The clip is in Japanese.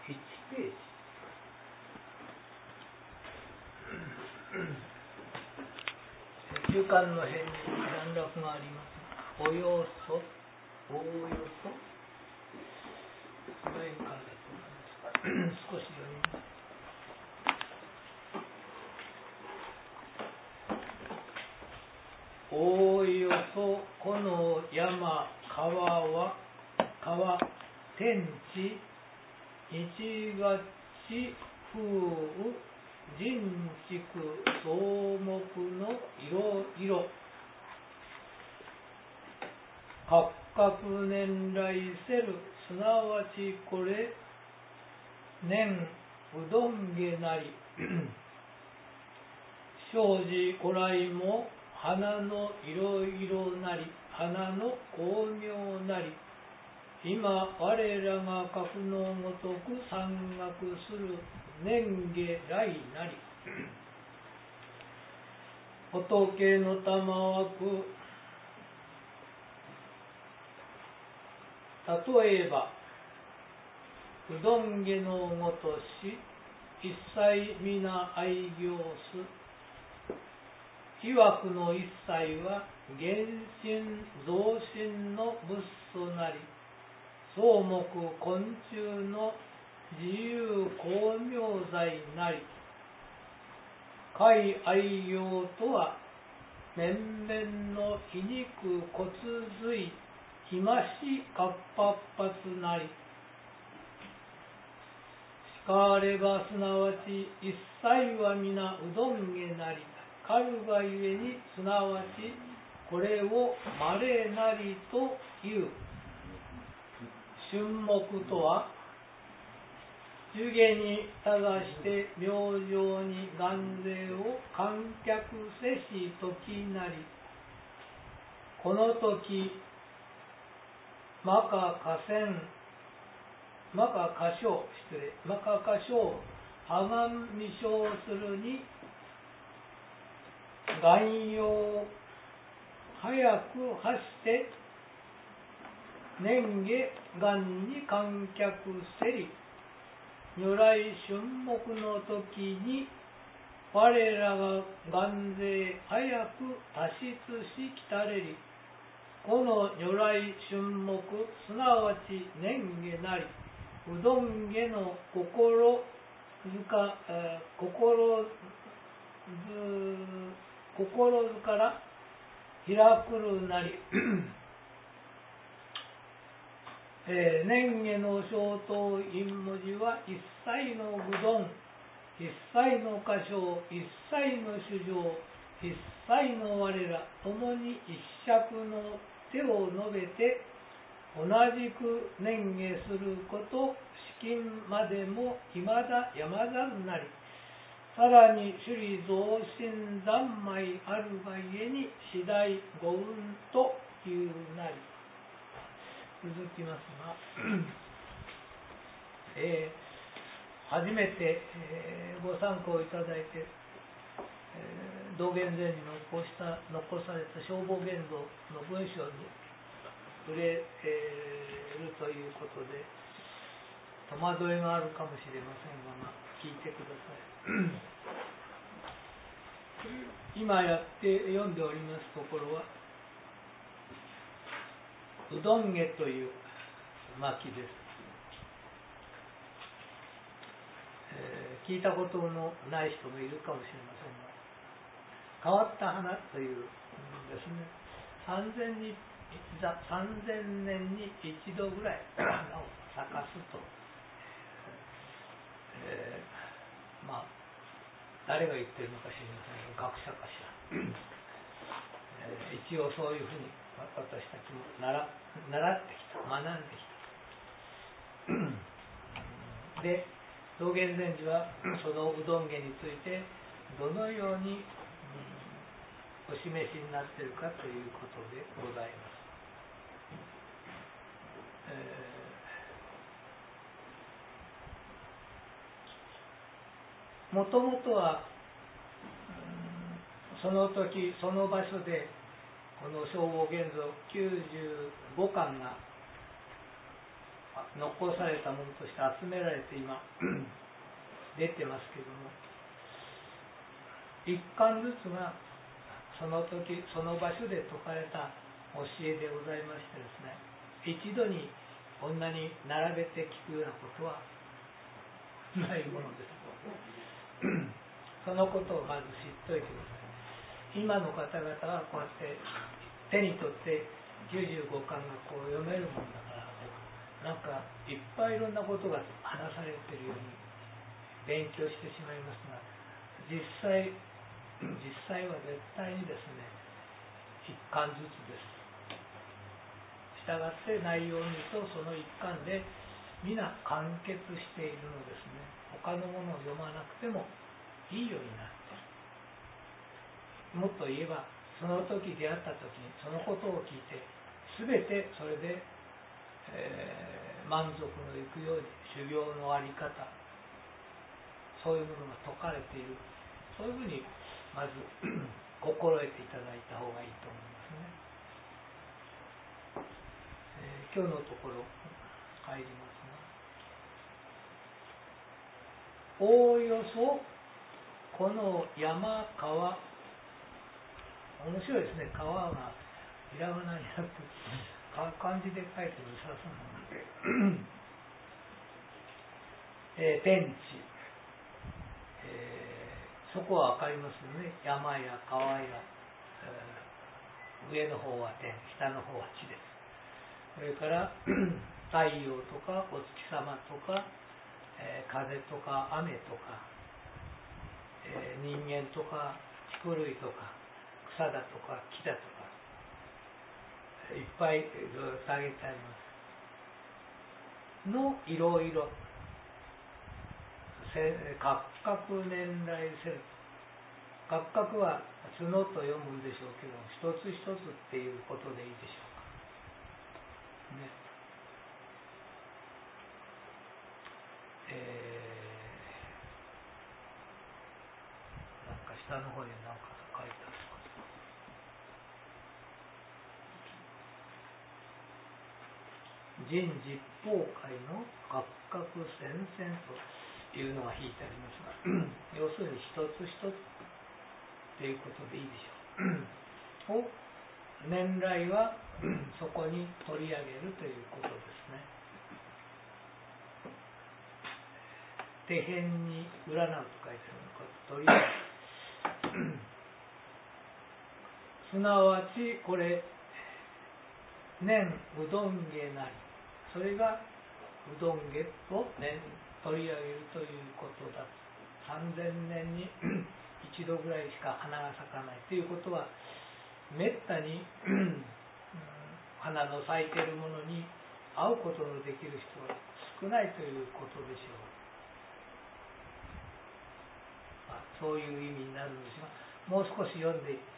1ページ。中間の辺に段落があります。およそこの辺からだと思います。少し読みます。おおよそこの山川天地日月風雨人畜草木のいろいろ各々年来せるすなわちこれ年うどんげなり生じ古来も花のいろいろなり花の巧妙なり今我らが格のごとく山岳する年下来なり仏の玉枠例えばうどんげのごとし一切皆愛行す被惑の一切は原神増神の物素なり草木昆虫の自由巧妙罪なり海愛行とは面々の皮肉骨髄ひまし活発なりしかればすなわち一切は皆うどんげなりかるがゆえにすなわちこれをまれなりという春木とは寿下に正して明星に願税を観客せし時なりこの時マカカショウはがんみしょうするに願用早く発して年下元に観客せり如来春木の時に我らが願税早く達出しきたれりこの如来春木すなわち年下なりうどんげの心づから開くるなり年下の小刀陰文字は一切のうどん一切の歌唱一切の主情一切の我らともに一尺の手を述べて同じく年下すること至近までも未だやまざるなりさらに首里増進三昧あるがゆえに次第五運というなり続きますが初めて、ご参考いただいて、道元禅師の残された消防現像の文章に触れるということで戸惑いがあるかもしれませんが、聞いてください。今読んでおりますところはうどんげという巻です。聞いたことのない人もいるかもしれませんが、変わった花というですね、3000年に一度ぐらい花を咲かすと、誰が言ってるのか知りませんが、学者かしら、一応そういうふうに私たちも習ってきた、学んできた。で道元禅師はそのうどんげについてどのようにお示しになっているかということでございます。もともとはその時その場所でこの正法現像95巻が残されたものとして集められて今出てますけども、一巻ずつがその時その場所で説かれた教えでございましてですね、一度にこんなに並べて聞くようなことはないものです。そのことをまず知っておいてください。今の方々はこうやって手に取って95巻がこう読めるもんだから、なんかいっぱいいろんなことが話されているように勉強してしまいますが、実際は絶対にですね、一巻ずつです。したがって内容を見るとその一巻で皆完結しているのですね。他のものを読まなくてもいいようになっている。もっと言えば、その時出会った時にそのことを聞いて全てそれで、満足のいくように修行のあり方、そういうものが説かれている、そういうふうにまず心得ていただいた方がいいと思いますね。今日のところ入りますが、おおよそこの山川、面白いですね。川がひらがなになって漢字で書いても良さそうなので天地、そこは分かりますよね。山や川や、上の方は天、下の方は地です。それから太陽とかお月様とか、風とか雨とか、人間とか畜類とか草だとか木だとかいっぱいずっと挙げてありますの、いろいろ各々年来せる、各々は角と読むんでしょうけど、一つ一つっていうことでいいでしょうかね。なんか下の方に何か書いてある。人実法界の各々戦々というのが引いてありますが要するに一つ一つということでいいでしょうを年来はそこに取り上げるということですね。手辺に占うと書いてあるのか、取り上げるすなわちこれ年うどんげなり、それがうどんげを年取り上げるということだ。3000年に一度ぐらいしか花が咲かないということは、めったに花の咲いているものに会うことのできる人は少ないということでしょう。そういう意味になるんですが、もう少し読んで